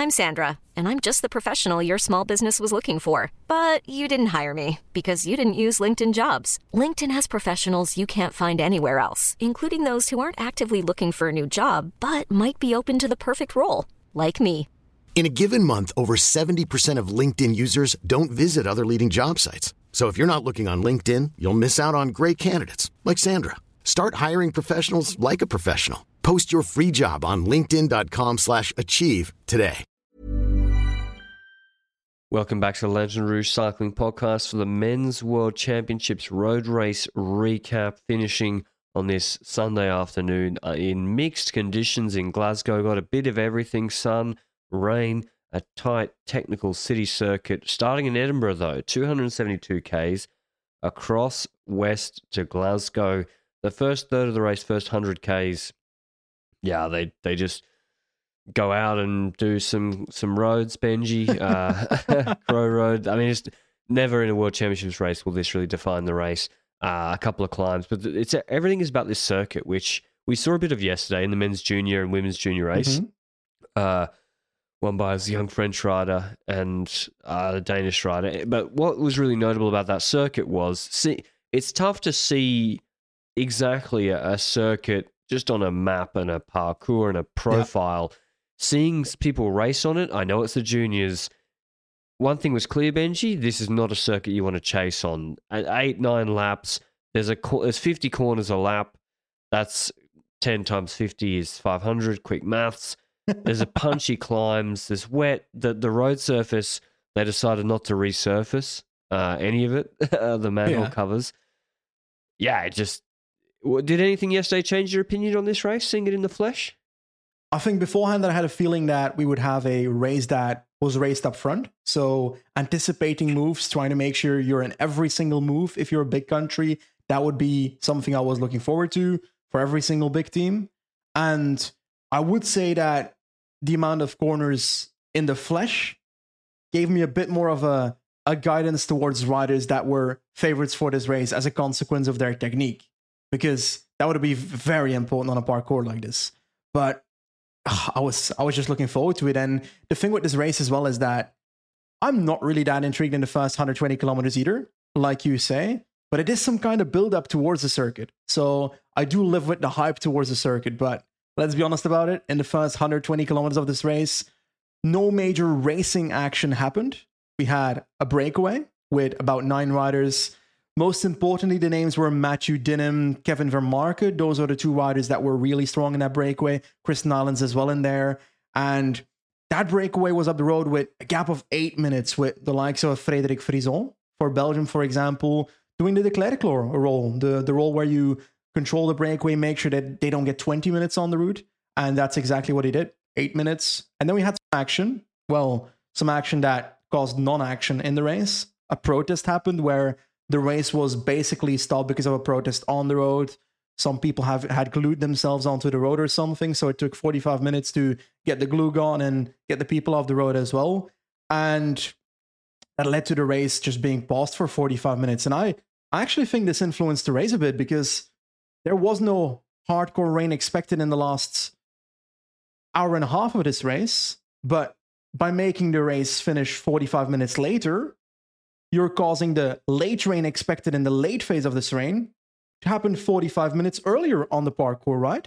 I'm Sandra, and I'm just the professional your small business was looking for. But you didn't hire me because you didn't use LinkedIn Jobs. LinkedIn has professionals you can't find anywhere else, including those who aren't actively looking for a new job, but might be open to the perfect role, like me. In a given month, over 70% of LinkedIn users don't visit other leading job sites. So if you're not looking on LinkedIn, you'll miss out on great candidates like Sandra. Start hiring professionals like a professional. Post your free job on linkedin.com/achieve today. Welcome back to the Legend Rouge Cycling Podcast for the Men's World Championships road race recap, finishing on this Sunday afternoon in mixed conditions in Glasgow. Got a bit of everything, sun, rain, a tight technical city circuit. Starting in Edinburgh though, 272 Ks across west to Glasgow. The first third of the race, first 100 Ks, yeah, they just go out and do some roads, Benji, Crow Road. I mean, it's never in a World Championships race will this really define the race. A couple of climbs, but everything is about this circuit, which we saw a bit of yesterday in the men's junior and women's junior race. Won by a young French rider and the Danish rider. But what was really notable about that circuit was, it's tough to see exactly a circuit just on a map and a parcours and a profile. Yep. Seeing people race on it, I know it's the juniors. One thing was clear, Benji, this is not a circuit you want to chase on. At 8-9 laps, there's 50 corners a lap. That's 10 times 50 is 500, quick maths. There's a punchy climbs, there's wet. The road surface, they decided not to resurface any of it, the manhole covers. Yeah, it just... Did anything yesterday change your opinion on this race, seeing it in the flesh? I think beforehand that I had a feeling that we would have a race that was raced up front. So anticipating moves, trying to make sure you're in every single move. If you're a big country, that would be something I was looking forward to for every single big team. And I would say that the amount of corners in the flesh gave me a bit more of a guidance towards riders that were favorites for this race as a consequence of their technique. Because that would be very important on a parkour like this. But I was just looking forward to it. And the thing with this race as well is that I'm not really that intrigued in the first 120 kilometers either, like you say, but it is some kind of build up towards the circuit. So I do live with the hype towards the circuit, but let's be honest about it. In the first 120 kilometers of this race, no major racing action happened. We had a breakaway with about 9 riders. Most importantly, the names were Matthew Dinham, Kevin Vermarke. Those are the 2 riders that were really strong in that breakaway. Chris Nylans as well in there. And that breakaway was up the road with a gap of 8 minutes with the likes of Frédéric Frison for Belgium, for example, doing the Declercq role, the role where you control the breakaway, make sure that they don't get 20 minutes on the route. And that's exactly what he did, 8 minutes. And then we had some action. Well, some action that caused non-action in the race. A protest happened where the race was basically stopped because of a protest on the road. Some people had glued themselves onto the road or something, so it took 45 minutes to get the glue gone and get the people off the road as well. And that led to the race just being paused for 45 minutes. And I actually think this influenced the race a bit because there was no hardcore rain expected in the last hour and a half of this race. But by making the race finish 45 minutes later, you're causing the late rain expected in the late phase of this rain to happen 45 minutes earlier on the parkour, right?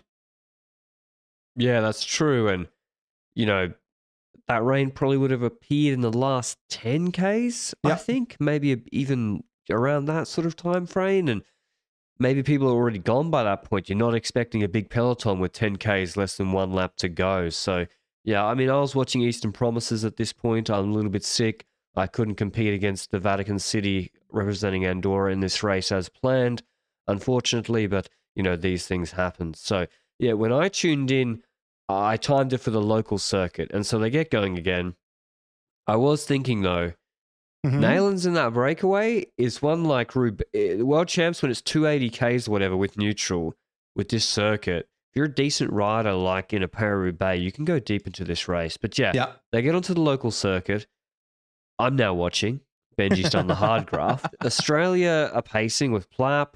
Yeah, that's true. And, you know, that rain probably would have appeared in the last 10 Ks, I think, maybe even around that sort of time frame. And maybe people are already gone by that point. You're not expecting a big peloton with 10 Ks, less than 1 lap to go. So, yeah, I mean, I was watching Eastern Promises at this point. I'm a little bit sick. I couldn't compete against the Vatican City representing Andorra in this race as planned, unfortunately, but, you know, these things happen. So, yeah, when I tuned in, I timed it for the local circuit, and so they get going again. I was thinking, though, Naylands in that breakaway is one like World Champs when it's 280 Ks or whatever with neutral, with this circuit. If you're a decent rider like in a Paris-Roubaix, you can go deep into this race. But yeah, they get onto the local circuit. I'm now watching. Benji's done the hard graft. Australia are pacing with Plapp.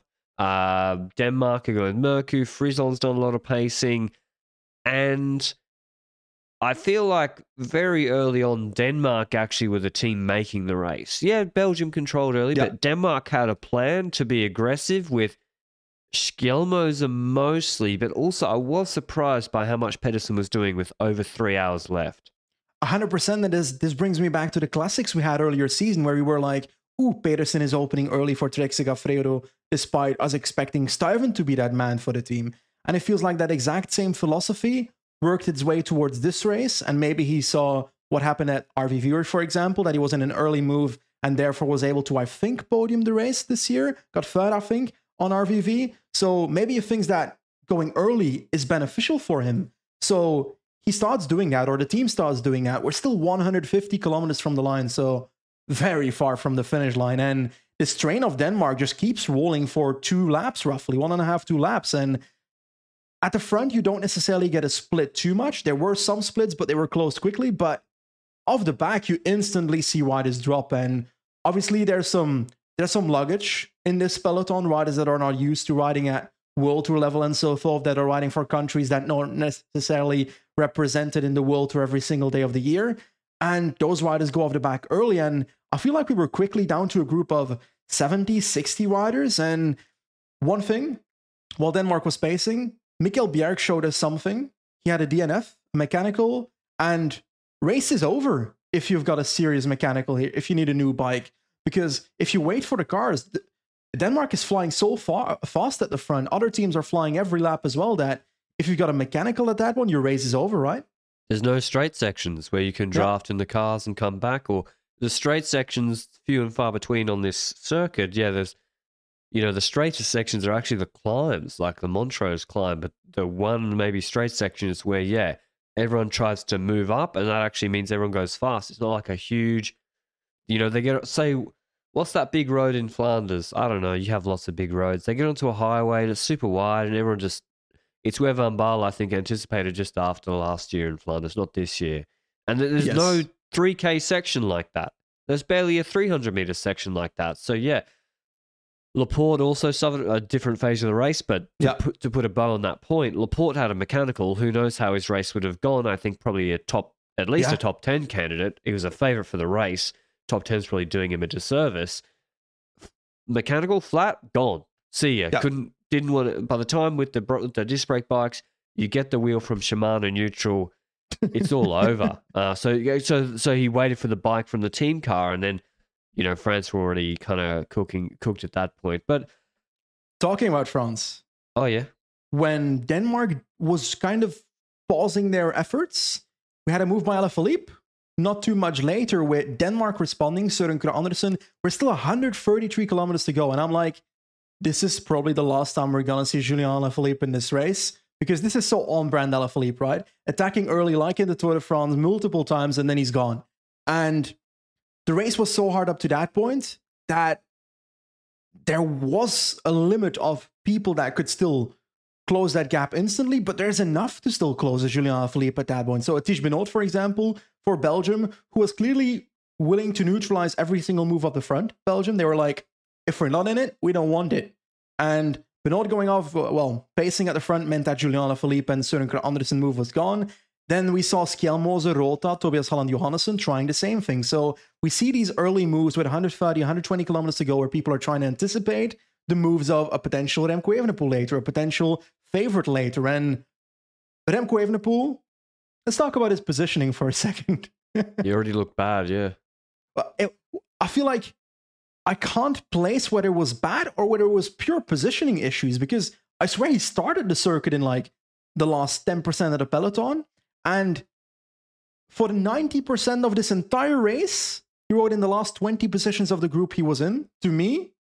Denmark are going Merku. Frison's done a lot of pacing. And I feel like very early on, Denmark actually were the team making the race. Yeah, Belgium controlled early, Yeah. but Denmark had a plan to be aggressive with Skjelmoser mostly, but also I was surprised by how much Pedersen was doing with over 3 hours left. 100%. That this brings me back to the classics we had earlier season where we were like, ooh, Pedersen is opening early for Trek Segafredo, despite us expecting Stuyven to be that man for the team. And it feels like that exact same philosophy worked its way towards this race. And maybe he saw what happened at RV Viewer, for example, that he was in an early move and therefore was able to, I think, podium the race this year. Got third, I think, on RVV. So maybe he thinks that going early is beneficial for him. So he starts doing that, or the team starts doing that. We're still 150 kilometers from the line, so very far from the finish line. And this train of Denmark just keeps rolling for 2 laps, roughly 1.5, 2 laps. And at the front, you don't necessarily get a split too much. There were some splits, but they were closed quickly. But off the back, you instantly see riders drop. And obviously, there's some luggage in this peloton, riders that are not used to riding at World Tour level and so forth, that are riding for countries that not necessarily represented in the World Tour every single day of the year. And those riders go off the back early. And I feel like we were quickly down to a group of 70, 60 riders. And one thing, while Denmark was pacing, Mikkel Bjerg showed us something. He had a DNF, mechanical, and race is over if you've got a serious mechanical here, if you need a new bike. Because if you wait for the cars, Denmark is flying so fast at the front. Other teams are flying every lap as well that if you've got a mechanical at that one, your race is over, right? There's no straight sections where you can draft in the cars and come back, or the straight sections few and far between on this circuit. Yeah, there's, the straightest sections are actually the climbs, like the Montrose climb, but the one maybe straight section is where, everyone tries to move up, and that actually means everyone goes fast. It's not like a huge, they get, say, what's that big road in Flanders? I don't know. You have lots of big roads. They get onto a highway and it's super wide, and everyone just, it's where Van Baarle, I think, anticipated just after last year in Flanders, not this year. And there's no 3K section like that. There's barely a 300-meter section like that. So, Laporte also suffered a different phase of the race, but to put a bow on that point, Laporte had a mechanical. Who knows how his race would have gone? I think probably at least a top 10 candidate. He was a favorite for the race. Top 10's probably doing him a disservice. Mechanical, flat, gone. See ya. Didn't want to, by the time with the disc brake bikes, you get the wheel from Shimano neutral, it's all over. So he waited for the bike from the team car, and then, France were already kind of cooked at that point. But talking about France. Oh, yeah. When Denmark was kind of pausing their efforts, we had a move by Alaphilippe. Not too much later, with Denmark responding, Søren Kragh Andersen, we're still 133 kilometers to go. And I'm like, this is probably the last time we're going to see Julien Alaphilippe in this race, because this is so on-brand Alaphilippe, right? Attacking early, like in the Tour de France, multiple times, and then he's gone. And the race was so hard up to that point that there was a limit of people that could still close that gap instantly, but there's enough to still close a Julien Alaphilippe at that point. So a Tige Benoot, for example, for Belgium, who was clearly willing to neutralize every single move up the front. Belgium, they were like, if we're not in it, we don't want it. And Benoot going off, pacing at the front meant that Julien Alaphilippe and Søren Kragh Andersen move was gone. Then we saw Skjelmoser, Rota, Tobias Holland Johannesson trying the same thing. So we see these early moves with 130, 120 kilometers to go where people are trying to anticipate the moves of a potential Remco Evenepoel later, a potential favorite later. And Remco Evenepoel, let's talk about his positioning for a second. You already look bad, yeah. I feel like I can't place whether it was bad or whether it was pure positioning issues, because I swear he started the circuit in like the last 10% of the peloton. And for the 90% of this entire race, he rode in the last 20 positions of the group he was in, to me.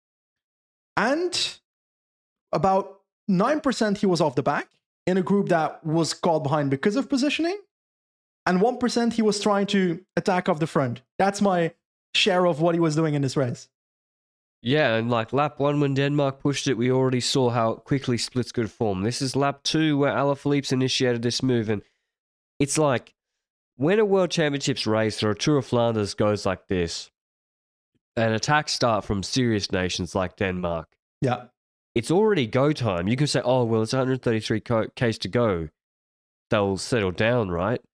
And about 9% he was off the back in a group that was caught behind because of positioning. And 1% he was trying to attack off the front. That's my share of what he was doing in this race. Yeah, and like lap 1 when Denmark pushed it, we already saw how quickly splits could form. This is lap 2 where Alaphilippe's initiated this move, and it's like when a World Championships race or a Tour of Flanders goes like this, an attack start from serious nations like Denmark. Yeah. It's already go time. You can say, oh, well, it's 133 Ks to go. They'll settle down, right?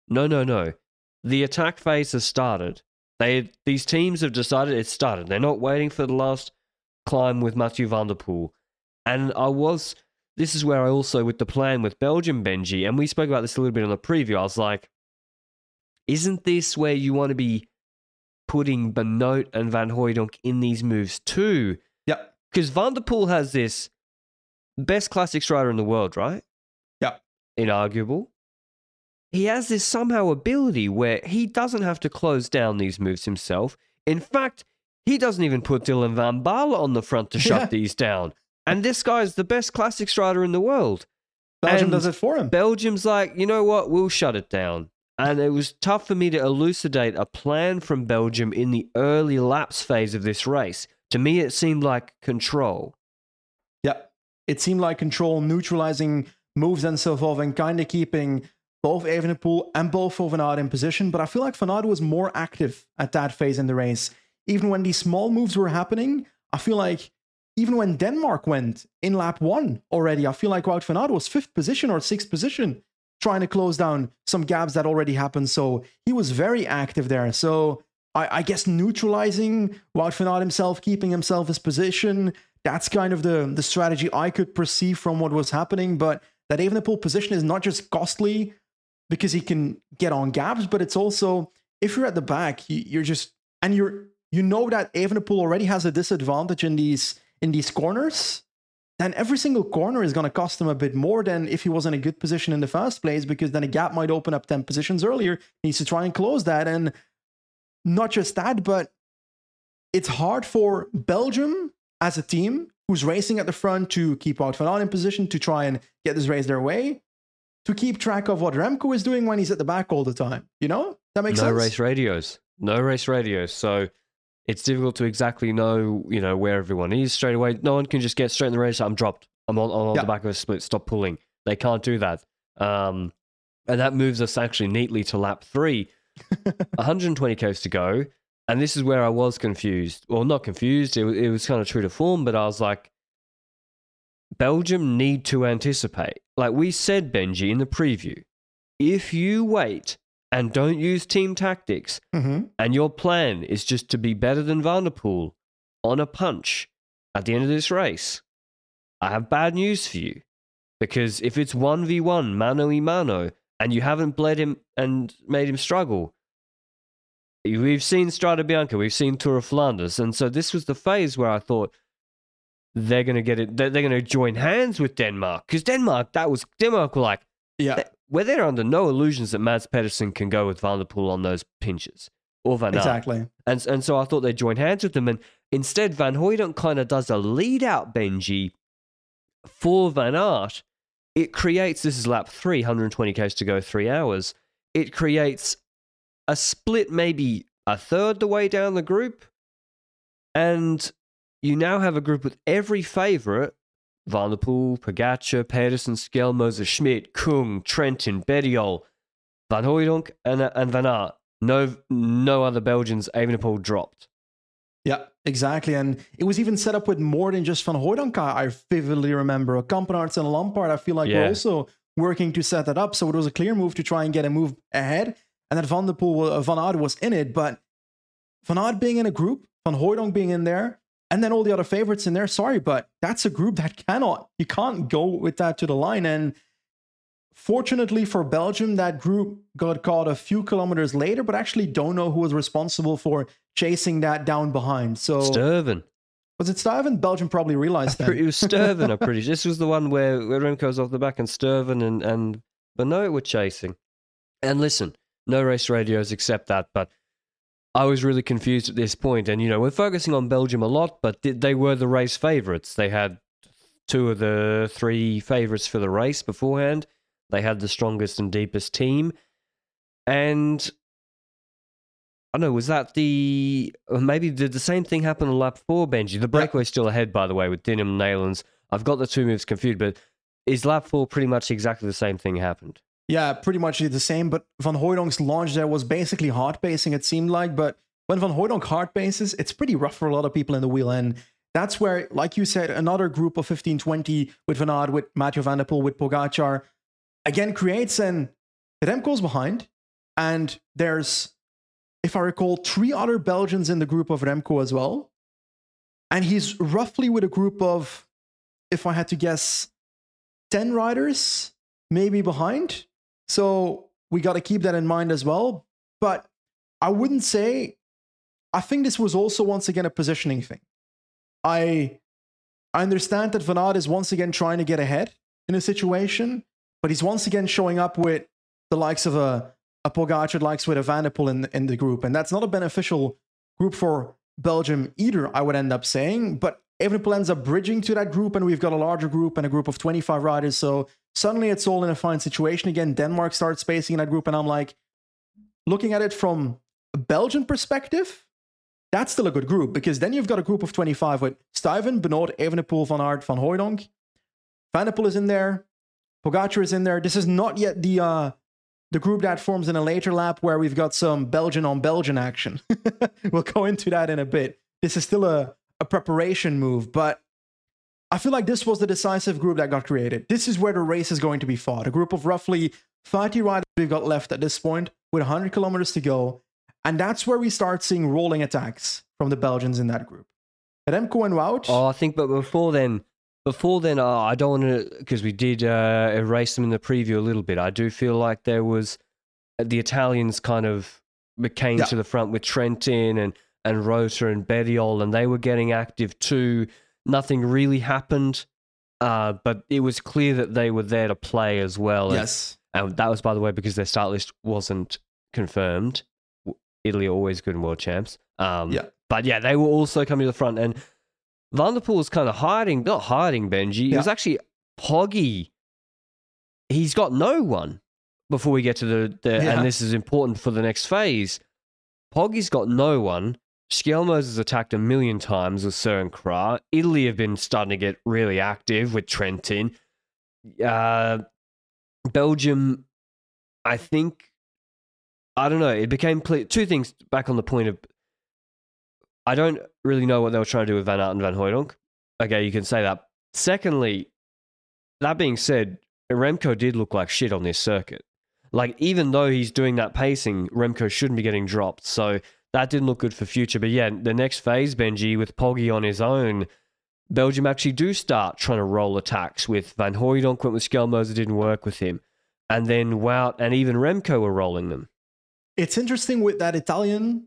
No. The attack phase has started. These teams have decided it's started. They're not waiting for the last climb with Mathieu van der Poel. And this is where I also, with the plan with Belgium, Benji, and we spoke about this a little bit on the preview, I was like, isn't this where you want to be putting Benoot and Van Hooijdonk in these moves too? Yeah. Because Van der Poel has this best classics rider in the world, right? Yeah. Inarguable. He has this somehow ability where he doesn't have to close down these moves himself. In fact, he doesn't even put Dylan van Baarle on the front to shut these down. And this guy's the best classics rider in the world. Belgium does it for him. Belgium's like, you know what? We'll shut it down. And it was tough for me to elucidate a plan from Belgium in the early laps phase of this race. To me, it seemed like control. Yeah, it seemed like control, neutralizing moves and so forth, and kind of keeping both Evenepoel and both Van Aert in position. But I feel like Van Aert was more active at that phase in the race. Even when these small moves were happening, I feel like even when Denmark went in lap 1 already, I feel like Wout van Aert was 5th position or 6th position, trying to close down some gaps that already happened. So he was very active there. So I guess neutralizing Wout van Aert himself, keeping himself his position, that's kind of the strategy I could perceive from what was happening. But that Evenepoel position is not just costly because he can get on gaps, but it's also, if you're at the back, you know that Evenepoel already has a disadvantage in these corners, then every single corner is going to cost him a bit more than if he was in a good position in the first place, because then a gap might open up 10 positions earlier. He needs to try and close that. And not just that, but it's hard for Belgium as a team who's racing at the front to keep Wout van Aert in position to try and get this race their way, to keep track of what Remco is doing when he's at the back all the time. You know? That makes sense? No race radios. So it's difficult to exactly know, where everyone is straight away. No one can just get straight in the race. I'm dropped. I'm on the back of a split. Stop pulling. They can't do that. And that moves us actually neatly to lap 3. 120 k's to go. And this is where I was confused. Well, not confused. It was kind of true to form, but I was like, Belgium need to anticipate. Like we said, Benji, in the preview, if you wait and don't use team tactics, and your plan is just to be better than Van der Poel on a punch at the end of this race, I have bad news for you. Because if it's 1v1, mano y mano, and you haven't bled him and made him struggle, we've seen Strade Bianche, we've seen Tour of Flanders, and so this was the phase where I thought, they're going to get it. They're going to join hands with Denmark, because Denmark were like, we're there under no illusions that Mads Pedersen can go with Van der Poel on those pinches or Van Aert. Exactly. And so I thought they'd join hands with them, and instead Van Hooijdonk kind of does a lead out, Benji, for Van Aert. It creates, this is lap 3, 120 k's to go, 3 hours. It creates a split, maybe a third the way down the group, and you now have a group with every favourite, Van der Poel, Pogačar, Pedersen, Skelmoser, Schmidt, Kung, Trentin, Bettiol, Van Hooijdonk, and Van Aert. No other Belgians, Evenepoel dropped. Yeah, exactly. And it was even set up with more than just Van Hooijdonk. I vividly remember Kampenaerts and Lampaert. I feel like we're also working to set that up. So it was a clear move to try and get a move ahead. And that Van Aert was in it. But Van Aert being in a group, Van Hooijdonk being in there, and then all the other favorites in there, sorry, but that's a group that you can't go with that to the line. And fortunately for Belgium, that group got caught a few kilometers later, but actually don't know who was responsible for chasing that down behind. So Stuyven. Was it Stuyven? Belgium probably realized that. It was Stuyven, I'm pretty sure. This was the one where Remco was off the back and Stuyven and Benoit were chasing. And listen, no race radios except that, but I was really confused at this point. And, we're focusing on Belgium a lot, but they were the race favourites. They had 2 of the 3 favourites for the race beforehand. They had the strongest and deepest team. And I don't know, was that maybe did the same thing happen on lap 4, Benji? The breakaway's still ahead, by the way, with Dinham and Neylands. I've got the 2 moves confused, but is lap 4 pretty much exactly the same thing happened? Yeah, pretty much the same, but Van Hooijdonk's launch there was basically hard pacing, it seemed like, but when Van Hooijdonk hard paces, it's pretty rough for a lot of people in the wheel, and that's where, like you said, another group of 15-20 with Van Aert, with Mathieu van der Poel, with Pogačar, again creates, and Remco's behind, And there's, if I recall, 3 other Belgians in the group of Remco as well. And he's roughly with a group of, if I had to guess, 10 riders maybe behind. So we got to keep that in mind as well. But I wouldn't say, I think this was also once again a positioning thing. I understand that Van Aert is once again trying to get ahead in a situation, but he's once again showing up with the likes of a Pogacar, likes with a Van der Poel in the group. And that's not a beneficial group for Belgium either, I would end up saying. But Evenepoel ends up bridging to that group, and we've got a larger group and a group of 25 riders. So suddenly it's all in a fine situation. Again, Denmark starts spacing in that group, and I'm like, looking at it from a Belgian perspective, that's still a good group, because then you've got a group of 25 with Stuyven, Benoot, Evenepoel, Van Aert, Van Hooijdonk. Van der Poel is in there. Pogacar is in there. This is not yet the group that forms in a later lap where we've got some Belgian on Belgian action. We'll go into that in a bit. This is still a preparation move, but I feel like this was the decisive group that got created. This is where the race is going to be fought. A group of roughly 30 riders we've got left at this point with 100 kilometers to go. And that's where we start seeing rolling attacks from the Belgians in that group. Remco and Wout. Oh, I think, but before then, I don't want to, because we did erase them in the preview a little bit. I do feel like there was, the Italians kind of came to the front with Trentin and Rota and Bettiol, and they were getting active too. Nothing really happened, but it was clear that they were there to play as well. Yes. And that was, by the way, because their start list wasn't confirmed. Italy are always good in world champs. But yeah, they were also coming to the front. And Van der Poel was kind of not hiding, Benji. It was actually Poggy. He's got no one before we get to and this is important for the next phase. Poggy's got no one. Schelmos has attacked a million times with Søren Kragh. Italy have been starting to get really active with Trentin. Belgium, I think, I don't know. It became clear. Two things back on the point of, I don't really know what they were trying to do with Van Aert and Van Hooijdonk. Okay, you can say that. Secondly, that being said, Remco did look like shit on this circuit. Like, even though he's doing that pacing, Remco shouldn't be getting dropped. So that didn't look good for future. But yeah, the next phase, Benji, with Poggy on his own, Belgium actually do start trying to roll attacks with Van Hooijdonk, went with Schelmos, it didn't work with him. And then Wout and even Remco were rolling them. It's interesting with that Italian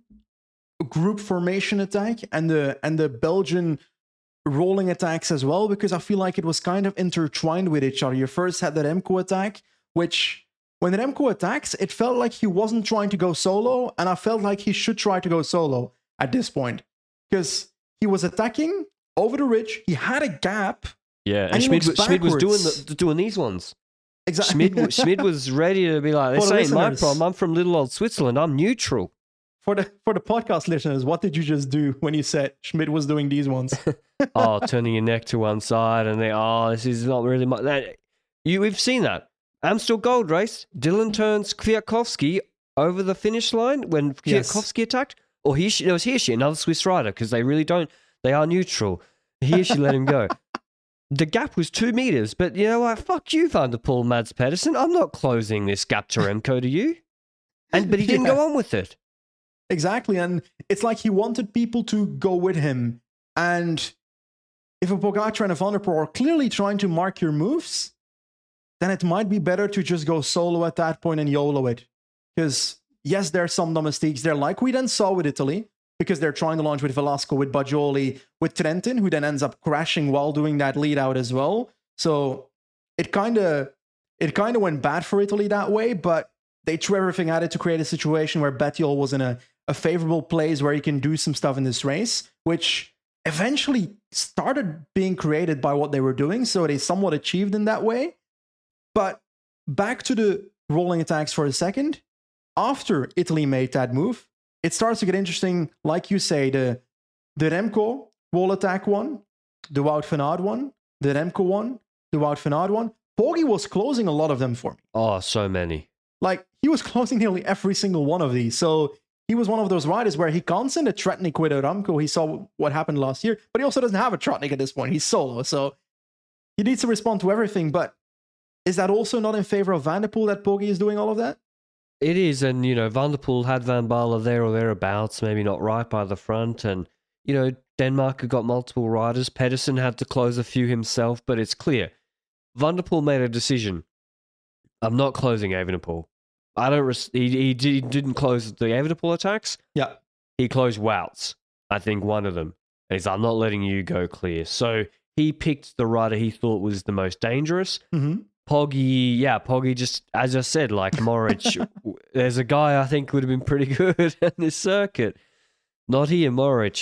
group formation attack and the Belgian rolling attacks as well, because I feel like it was kind of intertwined with each other. You first had the Remco attack, which when Remco attacks, it felt like he wasn't trying to go solo, and I felt like he should try to go solo at this point, because he was attacking over the ridge, he had a gap. Yeah, and Schmid was doing these ones. Exactly. Schmid was ready to be like, this ain't my problem. I'm from little old Switzerland. I'm neutral. For the podcast listeners, what did you just do when you said Schmid was doing these ones? Turning your neck to one side and then, this is not really much. We've seen that. Amstel Gold Race, Dylan turns Kwiatkowski over the finish line when Kwiatkowski attacked. Or another Swiss rider, because they really don't, they are neutral. He or she let him go. The gap was 2 meters, but you know what? Fuck you, Van der Poel, Mads Pedersen. I'm not closing this gap to Remco to you. But he didn't go on with it. Exactly, and it's like he wanted people to go with him. And if a Pogacar and a Van der Poel are clearly trying to mark your moves, then it might be better to just go solo at that point and YOLO it. Because yes, there are some domestiques there, like we then saw with Italy, because they're trying to launch with Velasco, with Bajoli, with Trentin, who then ends up crashing while doing that lead out as well. So it kind of went bad for Italy that way, but they threw everything at it to create a situation where Bettiol was in a favorable place where he can do some stuff in this race, which eventually started being created by what they were doing. So they somewhat achieved in that way. But back to the rolling attacks for a second. After Italy made that move, it starts to get interesting. Like you say, the Remco roll attack one, the Wout van Aert one, the Remco one, the Wout van Aert one. Poggy was closing a lot of them for me. Oh, so many. Like, he was closing nearly every single one of these. So he was one of those riders where he can't send a Tratnik with a Remco. He saw what happened last year, but he also doesn't have a Tratnik at this point. He's solo. So he needs to respond to everything. But is that also not in favor of Van der Poel that Poggy is doing all of that? It is, and Van der Poel had Van Baarle there or thereabouts, maybe not right by the front, and Denmark had got multiple riders. Pedersen had to close a few himself, but it's clear Van der Poel made a decision. I'm not closing Evenepoel. I don't. He didn't close the Evenepoel attacks. Yeah, he closed Wout's. I think one of them. And he's, I'm not letting you go clear. So he picked the rider he thought was the most dangerous. Mm-hmm. Poggy just, as I said, like Moric, there's a guy I think would have been pretty good in this circuit. Not here, Moric.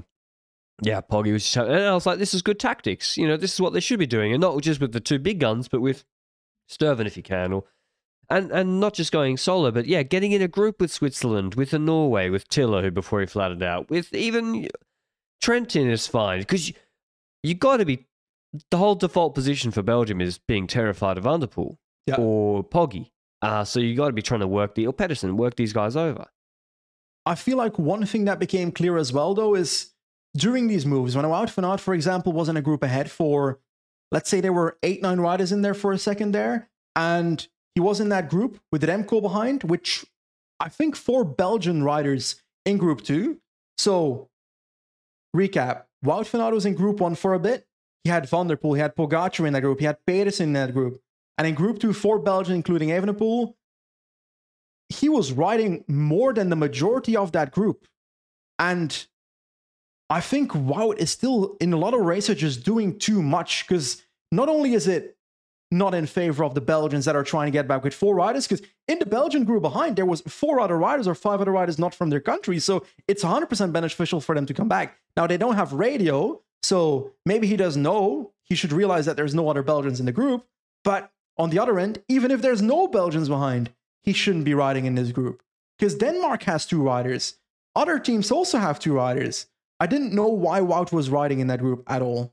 Poggy was, and I was like, this is good tactics. This is what they should be doing. And not just with the two big guns, but with Sturven if you can. And not just going solo, but getting in a group with Switzerland, with the Norway, with Tiller, who before he flattered out, with even Trentin is fine. Because you got to be, the whole default position for Belgium is being terrified of Van der Poel or Poggy. So you got to be trying to work Pedersen, work these guys over. I feel like one thing that became clear as well, though, is during these moves, when Wout van Aert, for example, was in a group ahead for, let's say there were 8-9 riders in there for a second there, and he was in that group with Remco behind, which I think 4 Belgian riders in group 2. So, recap, Wout van Aert was in group 1 for a bit. He had Van der Poel, he had Pogacar in that group, he had Pedersen in that group. And in group 2, 4 Belgian, including Evenepoel, he was riding more than the majority of that group. And I think Wout is still, in a lot of races, just doing too much, because not only is it not in favor of the Belgians that are trying to get back with 4 riders, because in the Belgian group behind, there was 4 other riders or 5 other riders not from their country, so it's 100% beneficial for them to come back. Now, they don't have radio, so maybe he doesn't know. He should realize that there's no other Belgians in the group, but on the other end, even if there's no Belgians behind, he shouldn't be riding in this group, because Denmark has 2 riders. Other teams also have 2 riders. I didn't know why Wout was riding in that group at all.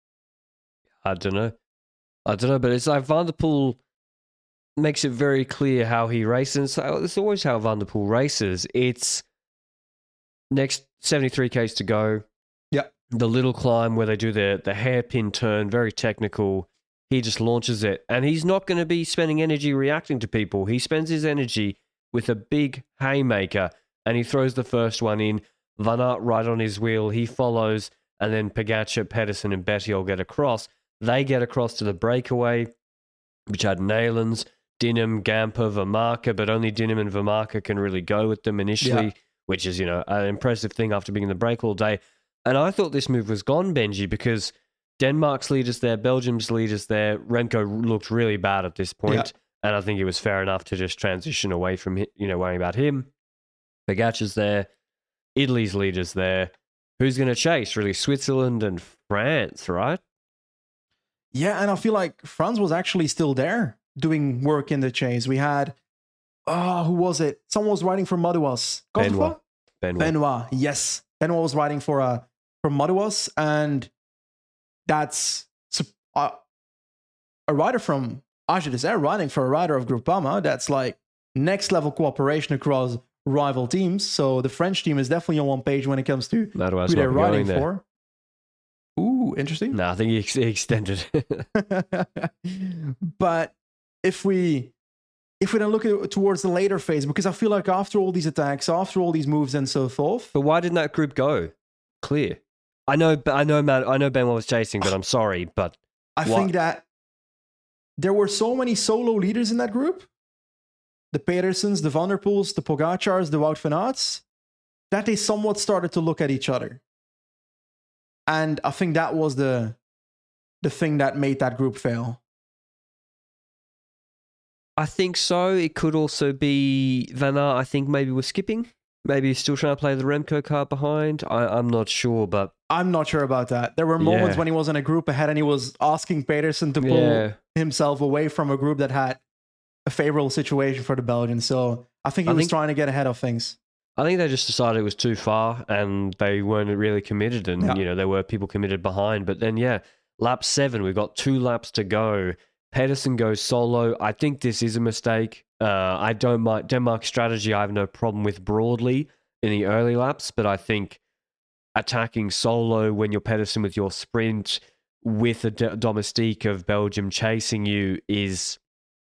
I don't know, but it's like Van der Poel makes it very clear how he races. It's always how Van der Poel races. It's next 73 Ks to go. Yeah. The little climb where they do the hairpin turn, very technical. He just launches it. And he's not going to be spending energy reacting to people. He spends his energy with a big haymaker, and he throws the first one in. Van Aert right on his wheel. He follows, and then Pogacar, Pedersen, and Bettiol get across. They get across to the breakaway, which had Neylands, Dinham, Gamper, Vermarker, but only Dinham and Vermarker can really go with them initially, which is, an impressive thing after being in the break all day. And I thought this move was gone, Benji, because Denmark's leaders there, Belgium's leaders there. Remco looked really bad at this point, and I think it was fair enough to just transition away from, worrying about him. Pogacar's there. Italy's leaders there. Who's going to chase? Really, Switzerland and France, right? Yeah, and I feel like France was actually still there doing work in the chase. We had, who was it? Someone was riding for Madouas. Benoit. Yes, Benoit was riding for Madouas, and that's a rider from AG2R riding for a rider of Groupama. That's like next level cooperation across rival teams. So the French team is definitely on one page when it comes to Madouas who they're riding for. Ooh, interesting. No, I think he extended. But if we then look towards the later phase, because I feel like after all these attacks, after all these moves and so forth. But why didn't that group go clear? I know Benoit was chasing, but I'm sorry, but I think that there were so many solo leaders in that group. The Pedersens, the Van der Poels, the Pogacars, the Wout van Aerts, that they somewhat started to look at each other. And I think that was the thing that made that group fail. I think so. It could also be Van Aert, I think maybe was skipping. Maybe he's still trying to play the Remco card behind. I'm not sure, but... I'm not sure about that. There were moments when he was in a group ahead and he was asking Pedersen to pull himself away from a group that had a favorable situation for the Belgians. So I think he was trying to get ahead of things. I think they just decided it was too far and they weren't really committed, and there were people committed behind. But then lap 7, we've got 2 laps to go. Pedersen goes solo. I think this is a mistake. I don't mind Denmark's strategy. I have no problem with broadly in the early laps, but I think attacking solo when you're Pedersen with your sprint with a domestique of Belgium chasing you is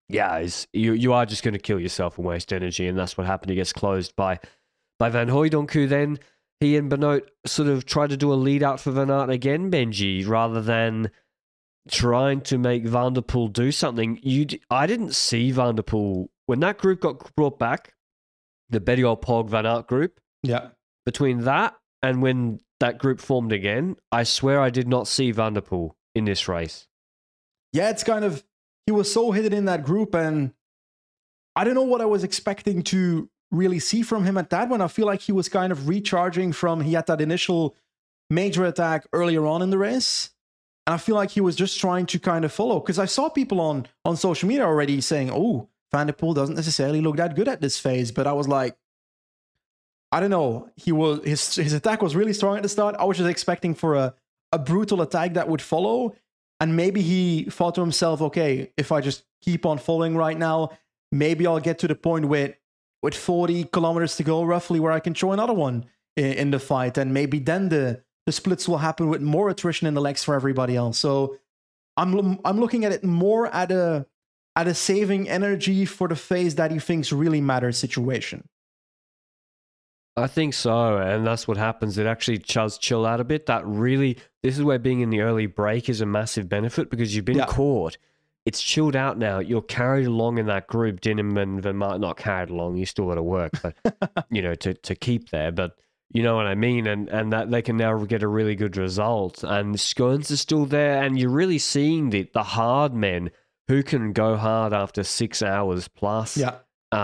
Yeah, you are just going to kill yourself and waste energy, and that's what happened. He gets closed by Van Hooijdonk, who then he and Benoot sort of tried to do a lead out for Van Aert again, Benji, rather than trying to make Van der Poel do something. I didn't see Van der Poel when that group got brought back, the Bettiol Pog Van Aert group. Yeah. Between that and when that group formed again, I swear I did not see Van der Poel in this race. Yeah, it's kind of, he was so hidden in that group, and I don't know what I was expecting to really see from him at that one. I feel like he was kind of recharging from, he had that initial major attack earlier on in the race. And I feel like he was just trying to kind of follow, because I saw people on social media already saying, oh, Van der Poel doesn't necessarily look that good at this phase. But I was like, I don't know. His attack was really strong at the start. I was just expecting for a brutal attack that would follow. And maybe he thought to himself, okay, if I just keep on following right now, maybe I'll get to the point with 40 kilometers to go roughly where I can throw another one in the fight. And maybe then the splits will happen with more attrition in the legs for everybody else. So I'm looking at it more at a saving energy for the phase that he thinks really matters situation. I think so, and that's what happens. It actually does chill out a bit. This is where being in the early break is a massive benefit, because you've been caught. It's chilled out now. You're carried along in that group. Dinham and Van Mark, not carried along. You still got to work, but to keep there. But you know what I mean, and that they can now get a really good result. And Skjons is still there, and you're really seeing the hard men who can go hard after 6 hours plus. Yeah.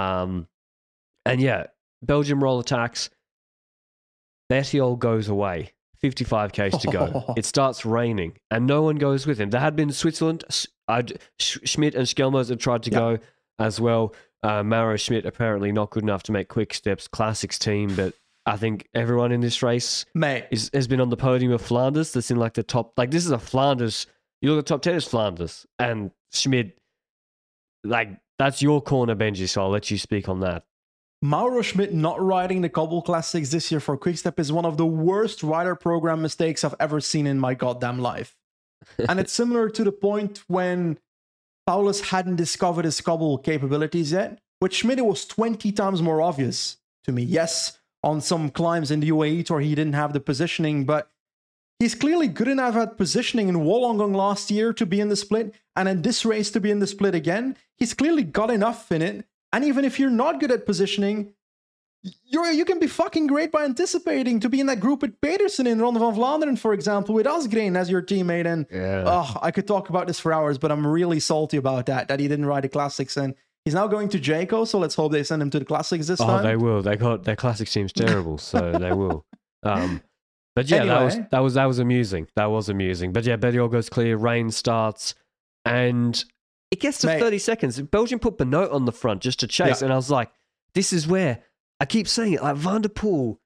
Belgium roll attacks. Bettiol goes away. 55 k's to go. It starts raining, and no one goes with him. There had been Switzerland. Schmidt and Schelmers had tried to go as well. Mauro Schmidt apparently not good enough to make quick steps. Classics team, but I think everyone in this race has been on the podium of Flanders. That's in like the top. Like, this is a Flanders. You look at the top 10 is Flanders, and Schmidt. Like, that's your corner, Benji. So I'll let you speak on that. Mauro Schmidt not riding the Cobble Classics this year for Quickstep is one of the worst rider program mistakes I've ever seen in my goddamn life. And it's similar to the point when Paulus hadn't discovered his Cobble capabilities yet. With Schmidt, it was 20 times more obvious to me. Yes, on some climbs in the UAE Tour, he didn't have the positioning, but he's clearly good enough at positioning in Wollongong last year to be in the split, and in this race to be in the split again. He's clearly got enough in it. And even if you're not good at positioning, you can be fucking great by anticipating to be in that group with Pedersen in Ronde van Vlaanderen, for example, with Asgreen as your teammate. And I could talk about this for hours, but I'm really salty about that he didn't ride the Classics. And he's now going to Jayco, so let's hope they send him to the Classics this time. Oh, they will. Their Classics team's terrible, so they will. But yeah, anyway. that was amusing. That was amusing. But yeah, Bettiol goes clear, rain starts, and it gets to 30 seconds. Belgium put Benoot on the front just to chase, and I was like, this is where, I keep saying it, like Van der Poel,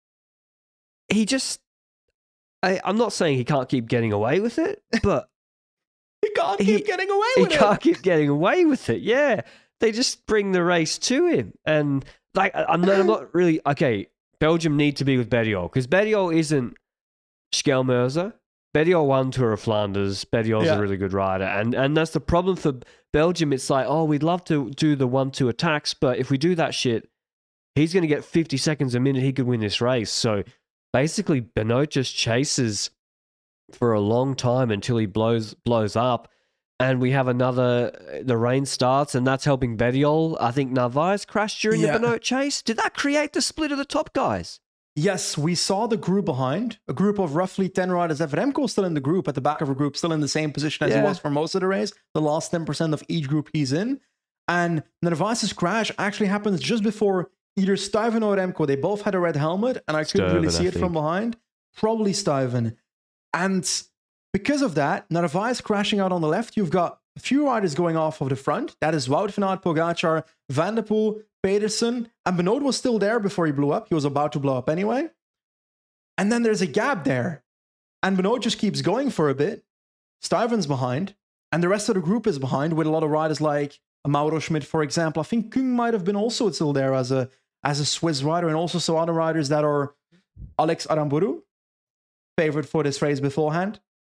he just, I'm not saying he can't keep getting away with it, but he can't keep getting away with it. He can't keep getting away with it, yeah. They just bring the race to him. And like, I'm not really, okay, Belgium need to be with Bettiol, because Bettiol isn't Schelmerzer. Bettiol won Tour of Flanders. Bettiol's a really good rider. And that's the problem for Belgium. It's like, oh, we'd love to do the 1-2 attacks, but if we do that shit, he's going to get 50 seconds a minute. He could win this race. So basically, Benoot just chases for a long time until he blows up. And we have the rain starts, and that's helping Bettiol. I think Narvaez crashed during the Benoot chase. Did that create the split of the top guys? Yes, we saw the group behind, a group of roughly 10 riders. Remco still in the group, at the back of a group, still in the same position as he was for most of the race, the last 10% of each group he's in. And Narvaez's crash actually happens just before either Stuyven or Remco. They both had a red helmet, and I couldn't really see it from behind. Probably Stuyven. And because of that, Narvaez crashing out on the left. You've got a few riders going off of the front. That is Wout van Aert, Pogacar, Van der Poel, Pedersen, and Benoot was still there before he blew up. He was about to blow up anyway. And then there's a gap there. And Benoot just keeps going for a bit. Stuyven's behind. And the rest of the group is behind, with a lot of riders like Mauro Schmidt, for example. I think Kung might have been also still there as a Swiss rider. And also some other riders that are Alex Aramburu, favorite for this race beforehand.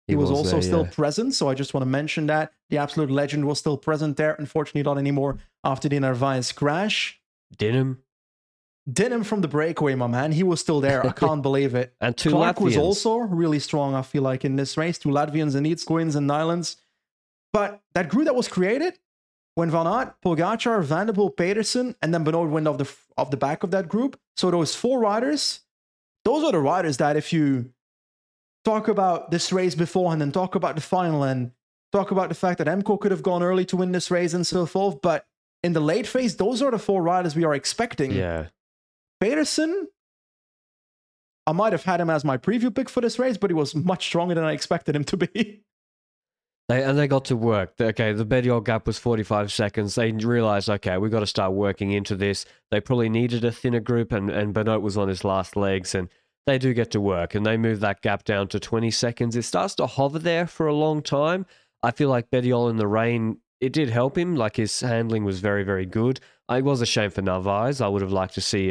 He was also there, still yeah. present, so I just want to mention that. The absolute legend was still present there. Unfortunately, not anymore after the Narvaez crash. Denham. Denham from the breakaway, my man. He was still there. I can't believe it. And two Clark was Latvians. also really strong, I feel like, in this race. Two Latvians, indeed, Squins and Nylands. But that group that was created, when Van Aert, Pogacar, Van der Poel, Pedersen, and then Benoit went off the back of that group. So those 4 riders, those are the riders that if you talk about this race beforehand and talk about the final and talk about the fact that Emco could have gone early to win this race and so forth, but in the late phase, those are the 4 riders we are expecting. Yeah. Pedersen, I might have had him as my preview pick for this race, but he was much stronger than I expected him to be. They got to work. Okay, the Bettiol gap was 45 seconds. They realized, okay, we got to start working into this. They probably needed a thinner group, and Benoit was on his last legs, and they do get to work, and they move that gap down to 20 seconds. It starts to hover there for a long time. I feel like Bettiol in the rain, it did help him. Like, his handling was very, very good. It was a shame for Narvaez. I would have liked to see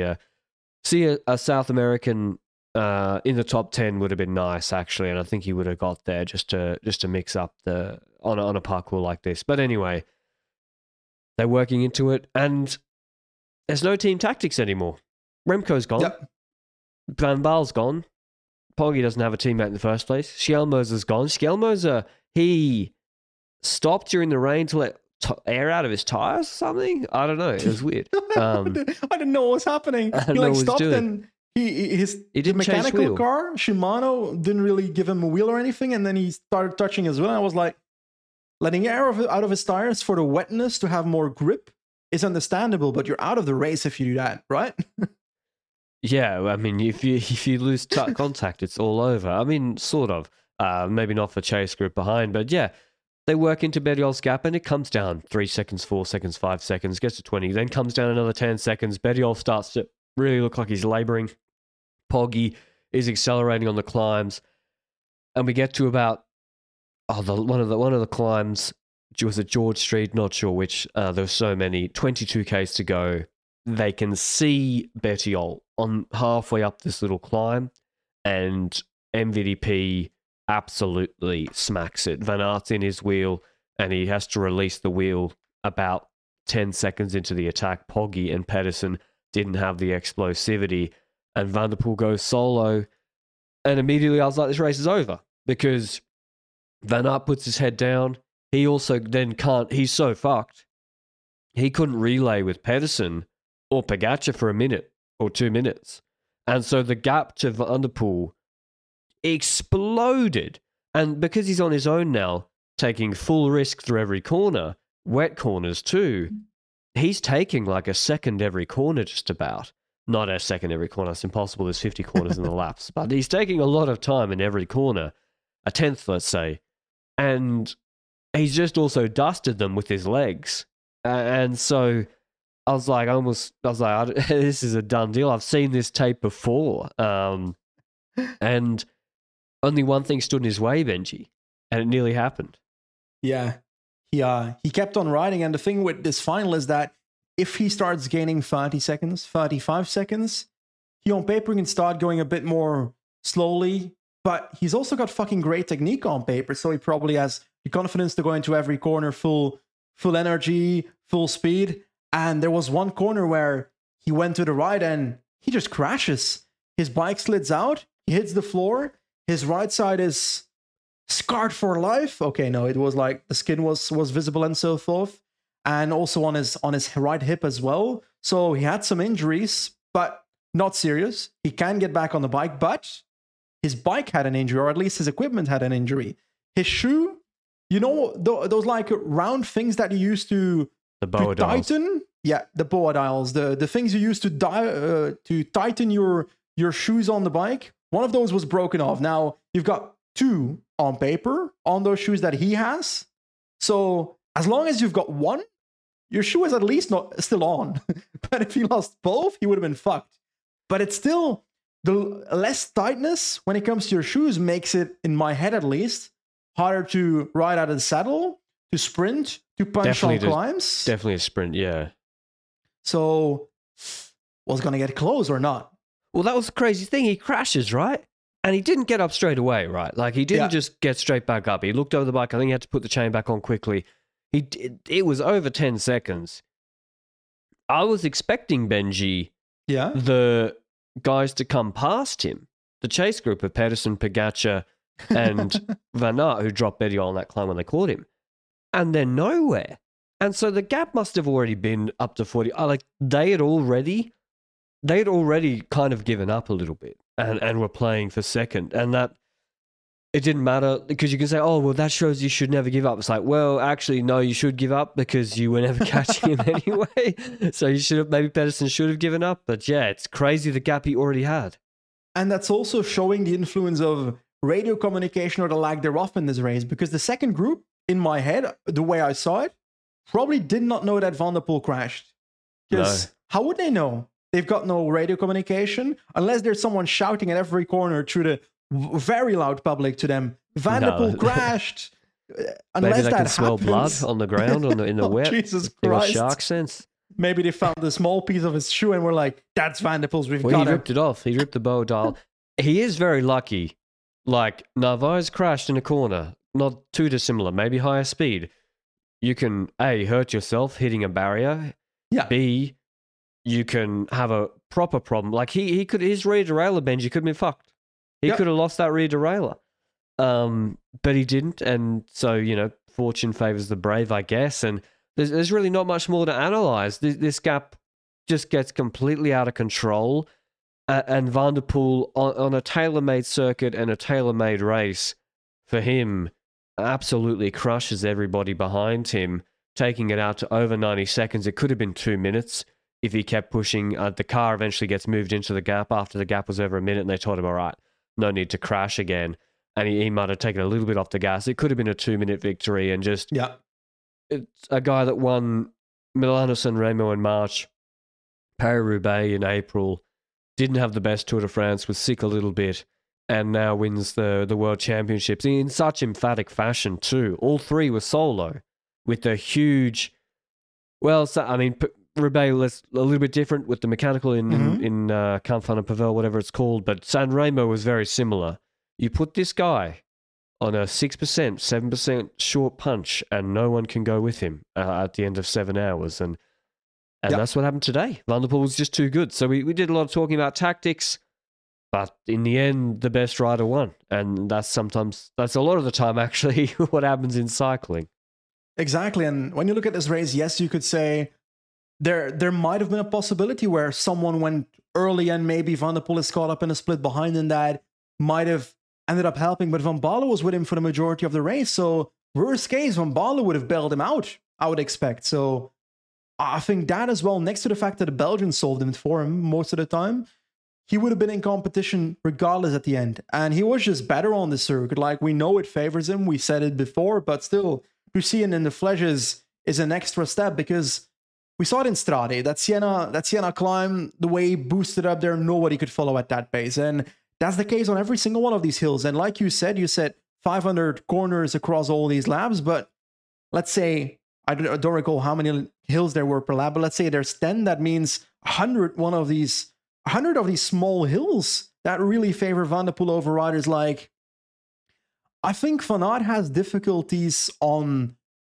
a South American in the top 10 would have been nice, actually, and I think he would have got there just to mix up on a parkour like this. But anyway, they're working into it, and there's no team tactics anymore. Remco's gone. Yep. Van Baal's gone. Poggi doesn't have a teammate in the first place. Schelmoser's gone. Schelmoser, he stopped during the rain to let air out of his tires or something. I don't know. It was weird. I didn't know what was happening. He like stopped and his mechanical car, Shimano, didn't really give him a wheel or anything, and then he started touching his wheel. And I was like, letting air out of his tires for the wetness to have more grip is understandable, but you're out of the race if you do that, right? Yeah, I mean, if you lose contact, it's all over. I mean, sort of. Maybe not for Chase group behind, but yeah, they work into Bettiol's gap, and it comes down 3 seconds, 4 seconds, 5 seconds, gets to 20, then comes down another 10 seconds. Bettiol starts to really look like he's labouring. Poggi is accelerating on the climbs, and we get to about one of the climbs. Was it George Street? Not sure which. There were so many. 22 k's to go. They can see Bettiol on halfway up this little climb, and MVDP absolutely smacks it. Van Aert's in his wheel, and he has to release the wheel about 10 seconds into the attack. Poggi and Pedersen didn't have the explosivity, and Van der Poel goes solo, and immediately I was like, this race is over, because Van Aert puts his head down. He also then can't, he's so fucked. He couldn't relay with Pedersen or Pogacar for a minute or 2 minutes. And so the gap to Van der Poel exploded. And because he's on his own now, taking full risk through every corner, wet corners too, he's taking like a second every corner just about. Not a second every corner, it's impossible, there's 50 corners in the laps. But he's taking a lot of time in every corner, a tenth, let's say. And he's just also dusted them with his legs. And so I was like, this is a done deal. I've seen this tape before. And only one thing stood in his way, Benji, and it nearly happened. Yeah. He kept on riding. And the thing with this final is that if he starts gaining 30 seconds, 35 seconds, he on paper can start going a bit more slowly. But he's also got fucking great technique on paper. So he probably has the confidence to go into every corner full energy, full speed. And there was one corner where he went to the right and he just crashes. His bike slides out. He hits the floor. His right side is scarred for life. Okay, no, it was like the skin was visible and so forth. And also on his right hip as well. So he had some injuries, but not serious. He can get back on the bike, but his bike had an injury, or at least his equipment had an injury. His shoe, you know, those like round things that you use to tighten. Yeah, the boa dials, the things you use to tighten your shoes on the bike. One of those was broken off. Now you've got 2 on paper on those shoes that he has. So as long as you've got one, your shoe is at least not still on. But if he lost both, he would have been fucked. But it's still, the less tightness when it comes to your shoes makes it, in my head at least, harder to ride out of the saddle, to sprint, to punch on climbs. Definitely a sprint, yeah. So, was going to get close or not? Well, that was the crazy thing. He crashes, right? And he didn't get up straight away, right? Like, he didn't just get straight back up. He looked over the bike. I think he had to put the chain back on quickly. It was over 10 seconds. I was expecting Benji, the guys to come past him, the chase group of Pedersen, Pogacar, and Van Aert, who dropped Betty on that climb when they caught him. And they're nowhere. And so the gap must have already been up to 40. Like, they'd already kind of given up a little bit and were playing for second. And that it didn't matter, because you can say, oh, well, that shows you should never give up. It's like, well, actually, no, you should give up because you were never catching him anyway. So maybe Pedersen should have given up. But yeah, it's crazy the gap he already had. And that's also showing the influence of radio communication, or the lack thereof, in this race, because the second group, in my head, the way I saw it, probably did not know that Van der Poel crashed. Because how would they know? They've got no radio communication, unless there's someone shouting at every corner through the very loud public to them, Van der Poel crashed. Unless maybe they that can smell blood on the ground, in the wet. Jesus Christ. Shark sense. Maybe they found a small piece of his shoe and were like, that's Van der Poel's, we've got He him. ripped it off. He ripped the bow dial. He is very lucky. Like, Narvaez crashed in a corner, not too dissimilar, maybe higher speed. You can, A, hurt yourself hitting a barrier. Yeah. B, you can have a proper problem. Like, his rear derailleur, Benji, could have been fucked. He could have lost that rear derailleur. But he didn't. And so, fortune favors the brave, I guess. And there's really not much more to analyze. This gap just gets completely out of control. And Van der Poel, on a tailor-made circuit and a tailor-made race, for him, absolutely crushes everybody behind him, taking it out to over 90 seconds. It could have been 2 minutes if he kept pushing. The car eventually gets moved into the gap after the gap was over a minute, and they told him, all right, no need to crash again. And he might have taken a little bit off the gas. It could have been a 2-minute victory, and just it's a guy that won Milano-San Remo in March, Paris-Roubaix in April, didn't have the best Tour de France, was sick a little bit, and now wins the World Championships in such emphatic fashion too. All three were solo, with the huge, Roubaix was a little bit different with the mechanical in Camp Van Pavel, whatever it's called, but San Remo was very similar. You put this guy on a 6%, 7% short punch, and no one can go with him at the end of 7 hours. And that's what happened today. Van der Poel was just too good. So we did a lot of talking about tactics, but in the end, the best rider won. And that's a lot of the time, actually, what happens in cycling. Exactly. And when you look at this race, yes, you could say there might have been a possibility where someone went early and maybe Van der Poel is caught up in a split behind, and that might have ended up helping. But Van Baarle was with him for the majority of the race. So worst case, Van Baarle would have bailed him out, I would expect. So I think that as well, next to the fact that the Belgians solved it for him most of the time, he would have been in competition regardless at the end. And he was just better on the circuit. Like, we know it favors him. We said it before, but still, to see it in the flesh is an extra step, because we saw it in Strade. That Siena climb, the way he boosted up there, nobody could follow at that pace. And that's the case on every single one of these hills. And like you said 500 corners across all these laps, but let's say, I don't recall how many hills there were per lap, but let's say there's 10. That means 100 of these small hills that really favor Van der Poel over riders like, I think Van Aert has difficulties on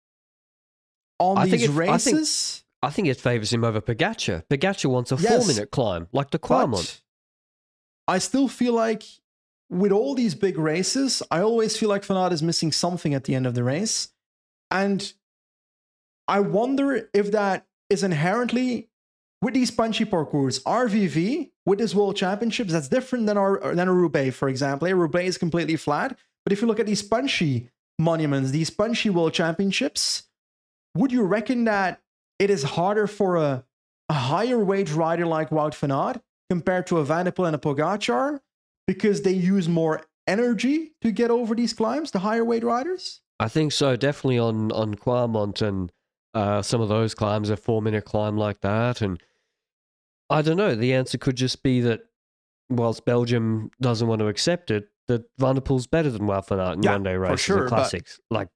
these races. I think it favors him over Pogacar. Pogacar wants a 4-minute climb, like the Kwaremont. I still feel like with all these big races, I always feel like Van Aert is missing something at the end of the race. And I wonder if that is inherently, with these punchy parcours, RVV, with this World Championships, that's different than a Roubaix, for example. A Roubaix is completely flat. But if you look at these punchy monuments, these punchy World Championships, would you reckon that it is harder for a higher wage rider like Wout van Aert compared to a Van der Poel and a Pogacar, because they use more energy to get over these climbs, the higher weight riders? I think so, definitely on Kwaremont and some of those climbs, a 4-minute climb like that. And I don't know, the answer could just be that whilst Belgium doesn't want to accept it, that Van der Poel's better than Wout van Aert in one-day races and classics. Like,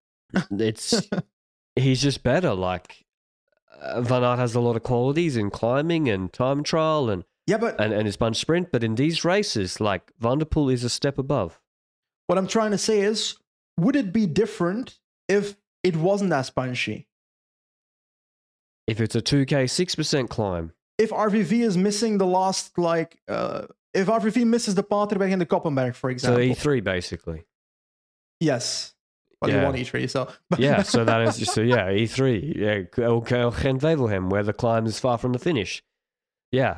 he's just better. Like, Van Aert has a lot of qualities in climbing and time trial, and Yeah, but and his bunch sprint. But in these races, like Van der Poel is a step above. what I'm trying to say is, would it be different if it wasn't as punchy? If it's a 2K 6% climb, If RVV is missing the last, if RVV misses the Paterberg and the Koppenberg, for so example. E3 basically. Yes. Well, Yeah. he won E3, so. Yeah, so that is E3. Yeah, or Gent-Wevelgem, where the climb is far from the finish. Yeah,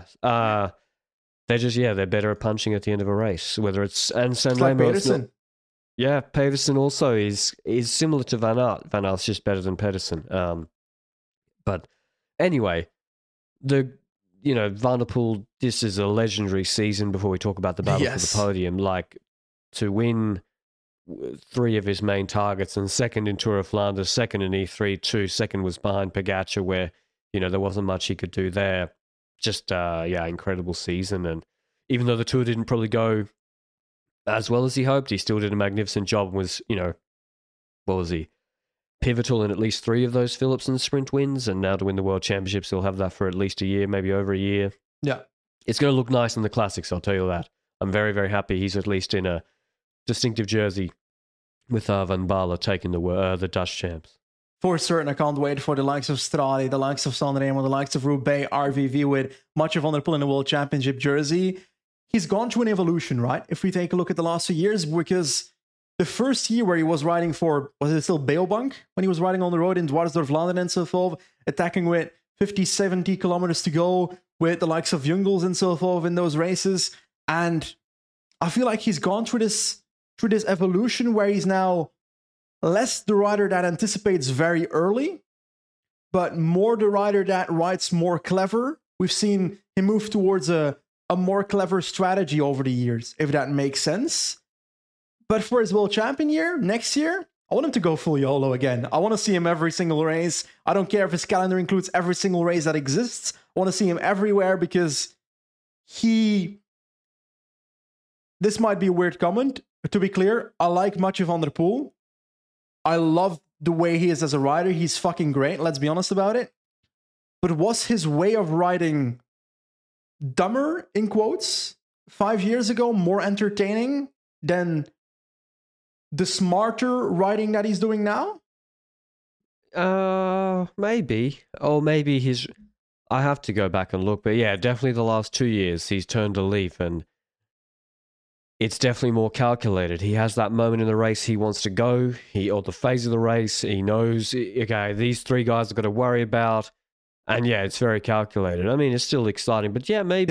they're better at punching at the end of a race. Whether it's and San It's like Remo, Pedersen. yeah, Pedersen also is similar to Van Aert. Van Aert's just better than Pedersen. But anyway, Van der Poel. This is a legendary season. Before we talk about the battle Yes. for the podium, like to win 3 of his main targets and second in Tour of Flanders, second in E3, second was behind Pogacar, where there wasn't much he could do there. Just incredible season, and even though the Tour didn't probably go as well as he hoped, he still did a magnificent job and was, what was he? Pivotal in at least 3 of those Philipsen sprint wins, and now to win the World Championships, he'll have that for at least a year, maybe over a year. Yeah. It's going to look nice in the classics, I'll tell you that. I'm very, very happy he's at least in a distinctive jersey with Van Baarle taking the Dutch champs. For certain, I can't wait for the likes of Strade, the likes of Sanremo, the likes of Roubaix, RVV with Mathieu van der Poel in the World Championship jersey. He's gone through an evolution, right? If we take a look at the last 2 years, because the first year where he was riding for, was it still Beobank? When he was riding on the road in Dwarsdorp-Vlaanderen and so forth, attacking with 50, 70 kilometers to go with the likes of Jungels and so forth in those races. And I feel like he's gone through this evolution where he's now less the rider that anticipates very early, but more the rider that rides more clever. We've seen him move towards a more clever strategy over the years, if that makes sense. But for his World Champion year, next year, I want him to go full YOLO again. I want to see him every single race. I don't care if his calendar includes every single race that exists. I want to see him everywhere because this might be a weird comment, but to be clear, I like Mathieu van der Poel. I love the way he is as a rider. He's fucking great, let's be honest about it. But was his way of riding dumber, in quotes, 5 years ago, more entertaining than the smarter riding that he's doing now? Maybe. Or maybe I have to go back and look, but yeah, definitely the last 2 years he's turned a leaf and it's definitely more calculated. He has that moment in the race he wants to go, or the phase of the race, he knows, okay, these 3 guys I've got to worry about. And yeah, it's very calculated. I mean, it's still exciting, but yeah, maybe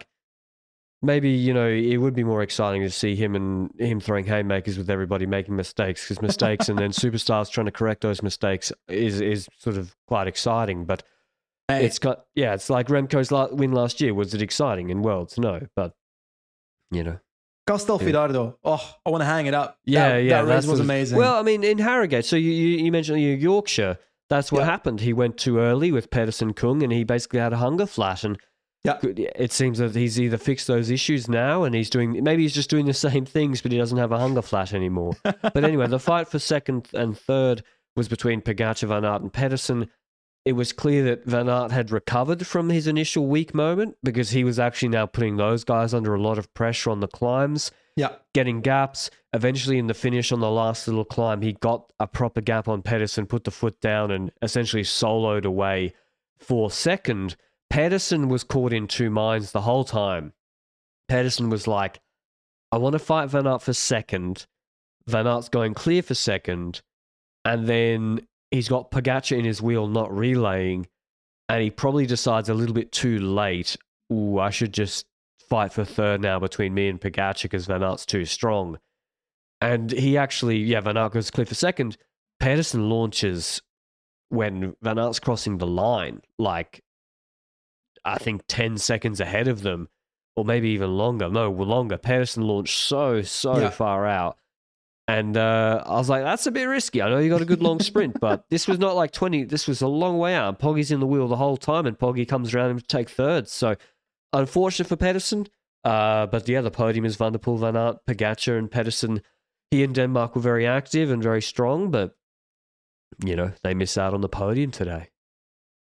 it would be more exciting to see him throwing haymakers with everybody making mistakes, because mistakes and then superstars trying to correct those mistakes is sort of quite exciting. But it's like Remco's win last year. Was it exciting in Worlds? No, but Castelfidardo. Oh, I want to hang it up. That race was amazing. Well, I mean, in Harrogate, so you mentioned Yorkshire. That's what happened. He went too early with Pedersen Kung, and he basically had a hunger flash. And it seems that he's either fixed those issues now, and maybe he's just doing the same things, but he doesn't have a hunger flash anymore. But anyway, the fight for second and third was between Pogacar, Van Aert, and Pedersen. It was clear that Van Aert had recovered from his initial weak moment, because he was actually now putting those guys under a lot of pressure on the climbs, getting gaps. Eventually in the finish on the last little climb, he got a proper gap on Pedersen, put the foot down and essentially soloed away for second. Pedersen was caught in 2 minds the whole time. Pedersen was like, I want to fight Van Aert for second. Van Aert's going clear for second. And then he's got Pogacar in his wheel not relaying, and he probably decides a little bit too late, I should just fight for third now between me and Pogacar because Van Aert's too strong. And he actually, Van Aert goes clear for second. Pedersen launches when Van Aert's crossing the line, like, I think 10 seconds ahead of them, or maybe even longer. No, longer. Pedersen launched so far out. And I was like, that's a bit risky. I know you got a good long sprint, but this was not like 20. This was a long way out. And Poggy's in the wheel the whole time, and Poggy comes around him to take third. So unfortunate for Pedersen. But yeah, the podium is Van der Poel, Van Aert, Pogacar, and Pedersen. He and Denmark were very active and very strong, but, they miss out on the podium today.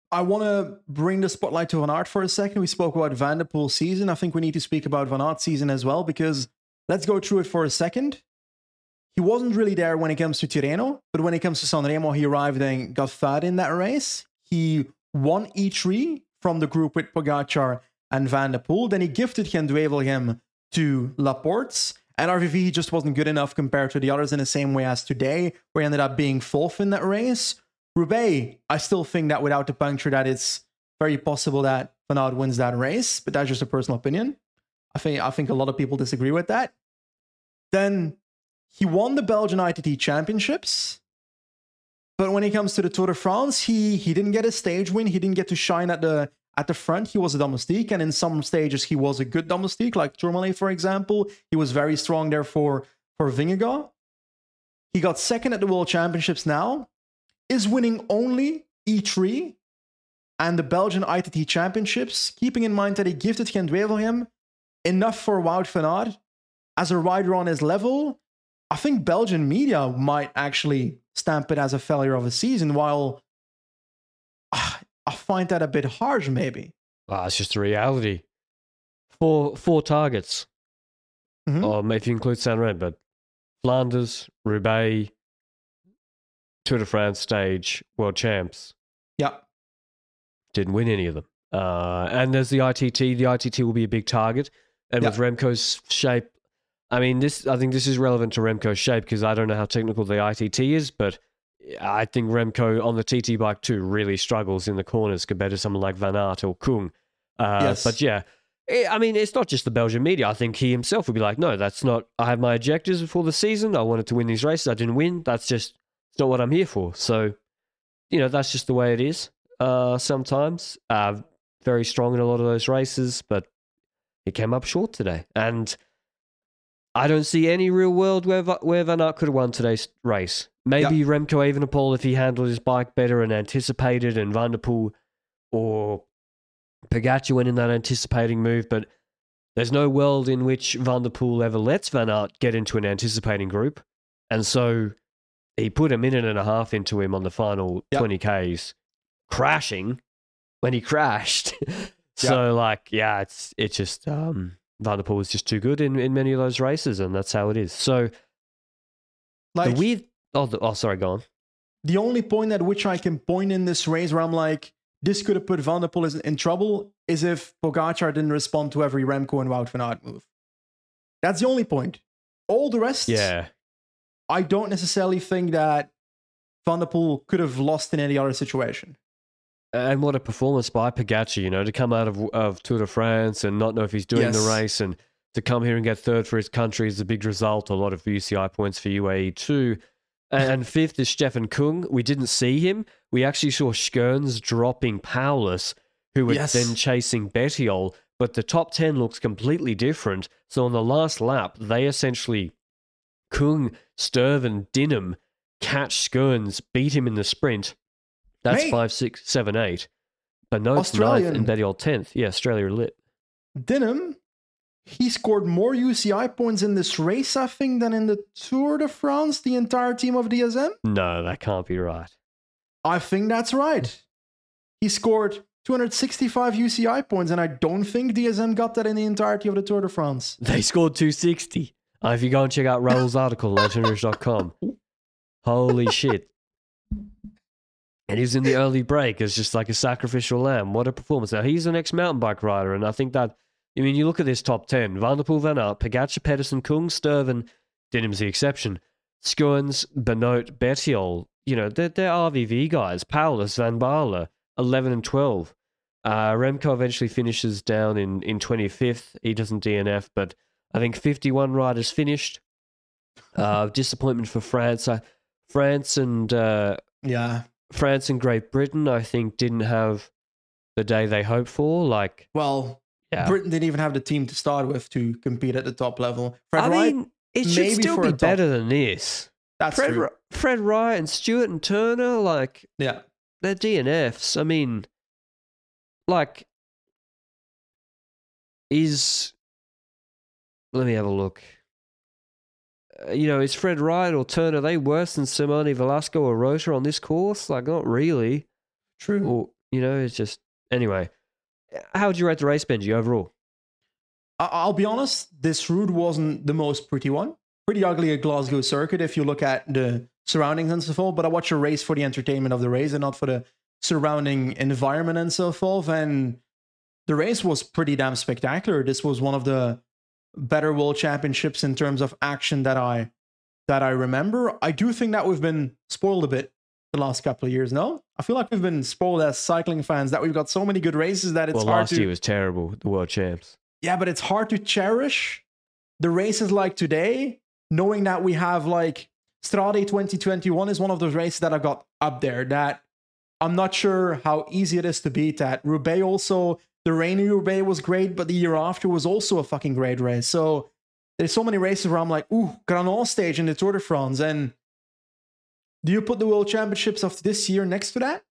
I want to bring the spotlight to Van Aert for a second. We spoke about Van der Poel's season. I think we need to speak about Van Aert's season as well, because let's go through it for a second. He wasn't really there when it comes to Tirreno, but when it comes to Sanremo, he arrived and got third in that race. He won E3 from the group with Pogacar and Van der Poel. Then he gifted Gent-Wevelgem to Laporte. And RVV, he just wasn't good enough compared to the others in the same way as today, where he ended up being fourth in that race. Roubaix, I still think that without the puncture, that it's very possible that Van Aert wins that race, but that's just a personal opinion. I think a lot of people disagree with that. Then he won the Belgian ITT Championships, but when it comes to the Tour de France, he didn't get a stage win. He didn't get to shine at the front. He was a domestique, and in some stages he was a good domestique, like Tourmalet, for example. He was very strong there for Vingegaard. He got second at the World Championships now, is winning only E3 and the Belgian ITT Championships, keeping in mind that he gifted Gent-Wevelgem enough for Wout van Aert as a rider on his level. I think Belgian media might actually stamp it as a failure of a season, while I find that a bit harsh, maybe. It's just a reality. Four targets. Or if you include Sanremo, but Flanders, Roubaix, Tour de France stage, World Champs. Yeah. Didn't win any of them. And there's the ITT. The ITT will be a big target. And with Remco's shape, I think this is relevant to Remco's shape, because I don't know how technical the ITT is, but I think Remco on the TT bike too really struggles in the corners compared to someone like Van Aert or Kung. But yeah, I mean, it's not just the Belgian media. I think he himself would be like, no, that's not, I have my objectives before the season. I wanted to win these races. I didn't win. It's not what I'm here for. So, that's just the way it is sometimes. Very strong in a lot of those races, but he came up short today. And I don't see any real world where Van Aert could have won today's race. Maybe Remco Evenepoel if he handled his bike better and anticipated, and Van der Poel or Pogacar went in that anticipating move, but there's no world in which Van der Poel ever lets Van Aert get into an anticipating group. And so he put a minute and a half into him on the final 20 Ks, crashing when he crashed. So it's just Van der Poel was just too good in many of those races, and that's how it is. So the weird... sorry, go on. The only point at which I can point in this race where I'm like, this could have put Van der Poel in trouble, is if Pogacar didn't respond to every Remco and Wout van Aert move. That's the only point. All the rest, I don't necessarily think that Van der Poel could have lost in any other situation. And what a performance by Pogacar, to come out of Tour de France and not know if he's doing the race, and to come here and get third for his country is a big result. A lot of UCI points for UAE too. And fifth is Stefan Kung. We didn't see him. We actually saw Schurns dropping Paulus, who was then chasing Bettiol. But the top 10 looks completely different. So on the last lap, they essentially, Kung, Sturven, Dinham, catch Schurns, beat him in the sprint. That's 5, 6, 7, 8. But no, it's 9th and Bettiol 10th. Yeah, Australia lit. Dinham, he scored more UCI points in this race, I think, than in the Tour de France, the entire team of DSM. No, that can't be right. I think that's right. He scored 265 UCI points, and I don't think DSM got that in the entirety of the Tour de France. They scored 260. If you go and check out Raul's article, legendary.com. Holy shit. And he was in the early break as just like a sacrificial lamb. What a performance. Now, he's an ex-mountain bike rider, and I think that, you look at this top 10. Van der Poel, Van Aert, Pogacar, Pedersen, Kung, Sturven, Dinham's the exception. Schurns, Benoit, Bettiol, they're RVV guys. Paulus, Van Baarle, 11 and 12. Remco eventually finishes down in 25th. He doesn't DNF, but I think 51 riders finished. Disappointment for France. France and Great Britain, I think, didn't have the day they hoped for. Britain didn't even have the team to start with to compete at the top level. It should still be better than this. That's true. Fred Wright and Stewart and Turner, they're DNFs. Let me have a look. Is Fred Wright or Turner, are they worse than Simone Velasco or Rota on this course? Not really. True. It's just anyway. How would you rate the race, Benji, overall? I'll be honest, this route wasn't the most pretty one. Pretty ugly at Glasgow Circuit if you look at the surroundings and so forth, but I watch a race for the entertainment of the race and not for the surrounding environment and so forth. And the race was pretty damn spectacular. This was one of the better world championships in terms of action that I remember. I do think that we've been spoiled a bit the last couple of years, no? I feel like we've been spoiled as cycling fans that we've got so many good races that it's hard last year was terrible, the world champs. Yeah, but it's hard to cherish the races like today, knowing that we have like Strade 2021 is one of those races that I got up there that I'm not sure how easy it is to beat that. Roubaix also, the rainy Roubaix was great, but the year after was also a fucking great race. So there's so many races where I'm like, ooh, Granon stage in the Tour de France. And do you put the World Championships of this year next to that?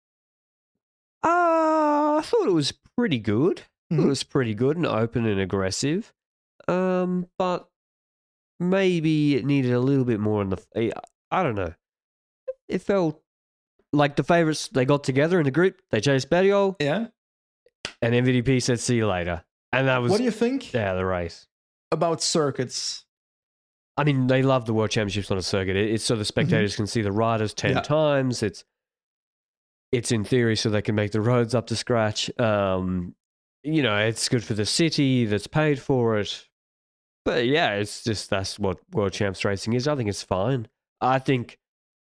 I thought it was pretty good. It was pretty good and open and aggressive. But maybe it needed a little bit more in the... I don't know. It felt like the favourites, they got together in a group, they chased Bettiol. Yeah. And MVDP said, see you later. And that was... What do you think? Yeah, the race. About circuits? I mean, they love the World Championships on a circuit. It's so the spectators can see the riders 10 times. It's in theory so they can make the roads up to scratch. It's good for the city that's paid for it. But yeah, it's just that's what World Champs racing is. I think it's fine. I think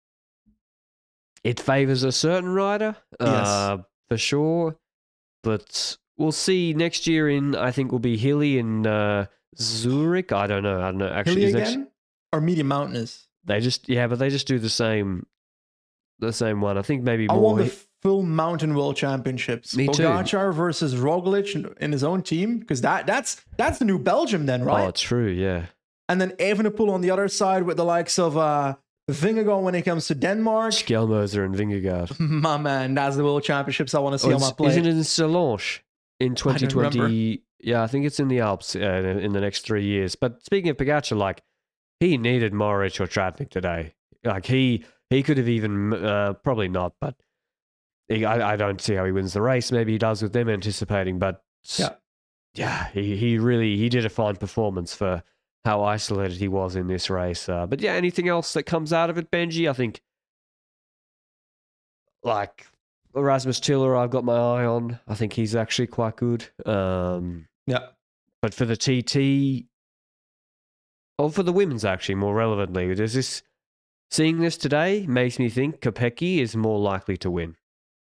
it favours a certain rider, for sure. But we'll see next year I think will be Hilly in Zurich. I don't know. Actually, Hilly again? Or Medium Mountainous? They just do the same one. I think maybe I more. won the full mountain world championships. Me too. Pogacar versus Roglic in his own team, because that's the new Belgium then, right? Oh, true, yeah. And then Evenepoel on the other side with the likes of Vingegaard when it comes to Denmark. Skjelmoser and Vingegaard. My man, that's the world championships I want to see on my plate. Isn't it in Solange in 2020? Yeah, I think it's in the Alps in the next 3 years. But speaking of Pogacar, he needed Mohoric or Tratnik today. He could have even, probably not, but I don't see how he wins the race. Maybe he does with them anticipating, but he did a fine performance for how isolated he was in this race. But yeah, anything else that comes out of it, Benji? I think Erasmus Tiller, I've got my eye on. I think he's actually quite good. But for the TT, or for the women's actually, more relevantly, seeing this today makes me think Kopecky is more likely to win.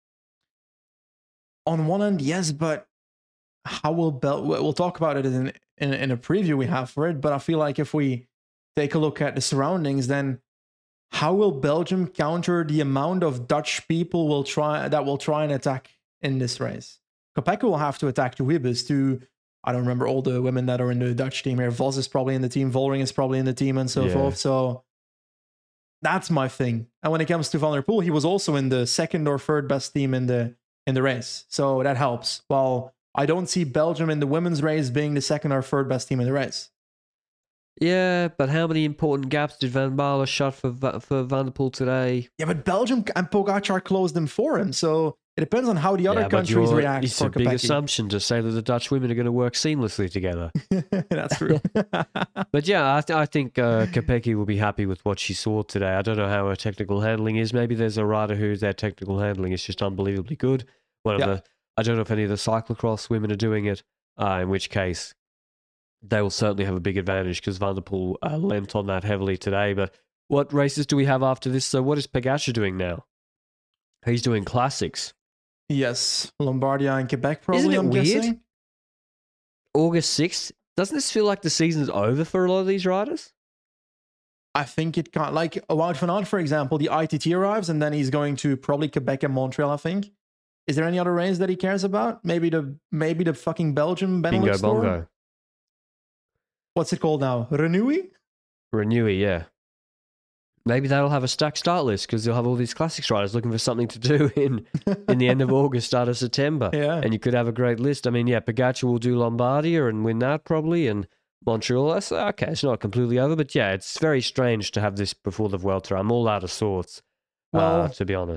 On one end, yes, but how will we'll talk about it in a preview we have for it, but I feel like if we take a look at the surroundings, then how will Belgium counter the amount of Dutch people will try and attack in this race? Kopecky will have to attack the Wibbes. I don't remember all the women that are in the Dutch team here. Vos is probably in the team, Vollering is probably in the team, and so forth. So that's my thing. And when it comes to Van der Poel, he was also in the second or third best team in the race. So that helps. While I don't see Belgium in the women's race being the second or third best team in the race. Yeah, but how many important gaps did Van Baarle shut for Van der Poel today? Yeah, but Belgium and Pogacar closed them for him. So it depends on how the other countries react. It's a big assumption to say that the Dutch women are going to work seamlessly together. That's true. But yeah, I think Kopecky will be happy with what she saw today. I don't know how her technical handling is. Maybe there's a rider their technical handling is just unbelievably good. I don't know if any of the cyclocross women are doing it, in which case they will certainly have a big advantage because Van der Poel lent on that heavily today. But what races do we have after this? So what is Pogacar doing now? He's doing classics. Yes, Lombardia and Quebec probably. Isn't it weird? Guessing. August 6th. Doesn't this feel like the season's over for a lot of these riders? I think it can't. Like Wout van Aert, for example, the ITT arrives and then he's going to probably Quebec and Montreal, I think. Is there any other race that he cares about? Maybe the fucking Belgium Benelux Bingo Tour? bongo. What's it called now? Renewy, yeah. Maybe they'll have a stacked start list because they'll have all these classics riders looking for something to do in the end of August, start of September. Yeah. And you could have a great list. I mean, yeah, Pogacar will do Lombardia and win that probably, and Montreal. That's okay. It's not completely over, but yeah, it's very strange to have this before the Vuelta. I'm all out of sorts, to be honest.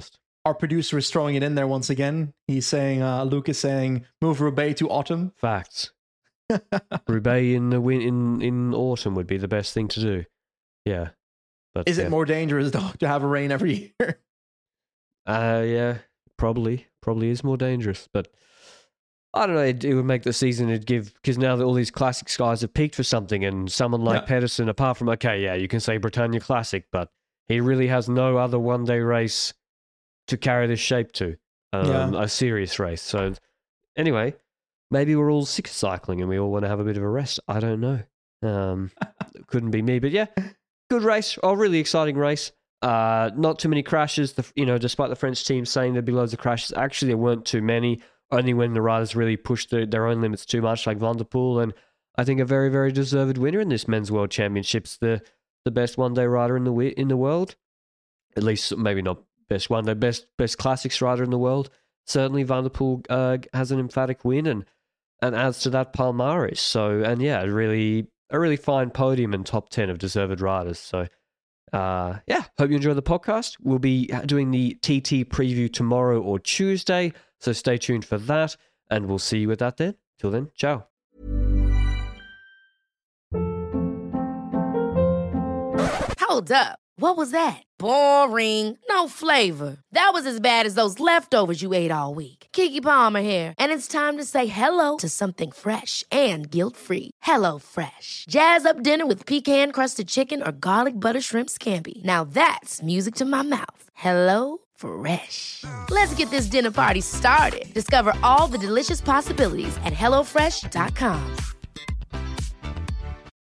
our producer is throwing it in there once again. He's saying, Luke is saying, move Roubaix to autumn. Facts. Roubaix in autumn would be the best thing to do. Yeah. But is it more dangerous though to have a rain every year? Yeah, probably is more dangerous. But I don't know. It would make the season. Because now that all these classic guys have peaked for something, and someone like Pedersen, apart from you can say Britannia Classic, but he really has no other one-day race to carry this shape to, a serious race. So anyway, maybe we're all sick of cycling and we all want to have a bit of a rest. I don't know. Couldn't be me, but yeah, good race. Oh, really exciting race. Not too many crashes. Despite the French team saying there'd be loads of crashes, actually there weren't too many. Only when the riders really pushed their own limits too much, like Van der Poel, and I think a very, very deserved winner in this Men's World Championships. The best one-day rider in the world, at least maybe not best one-day, best classics rider in the world. Certainly, Van der Poel has an emphatic win and adds to that palmarès. So, and yeah, a really fine podium and top 10 of deserved riders. So, hope you enjoy the podcast. We'll be doing the TT preview tomorrow or Tuesday. So stay tuned for that, and we'll see you with that then. Till then, ciao. Hold up. What was that? Boring. No flavor. That was as bad as those leftovers you ate all week. Keke Palmer here, and it's time to say hello to something fresh and guilt-free. Hello Fresh. Jazz up dinner with pecan-crusted chicken or garlic butter shrimp scampi. Now that's music to my mouth. Hello Fresh. Let's get this dinner party started. Discover all the delicious possibilities at HelloFresh.com.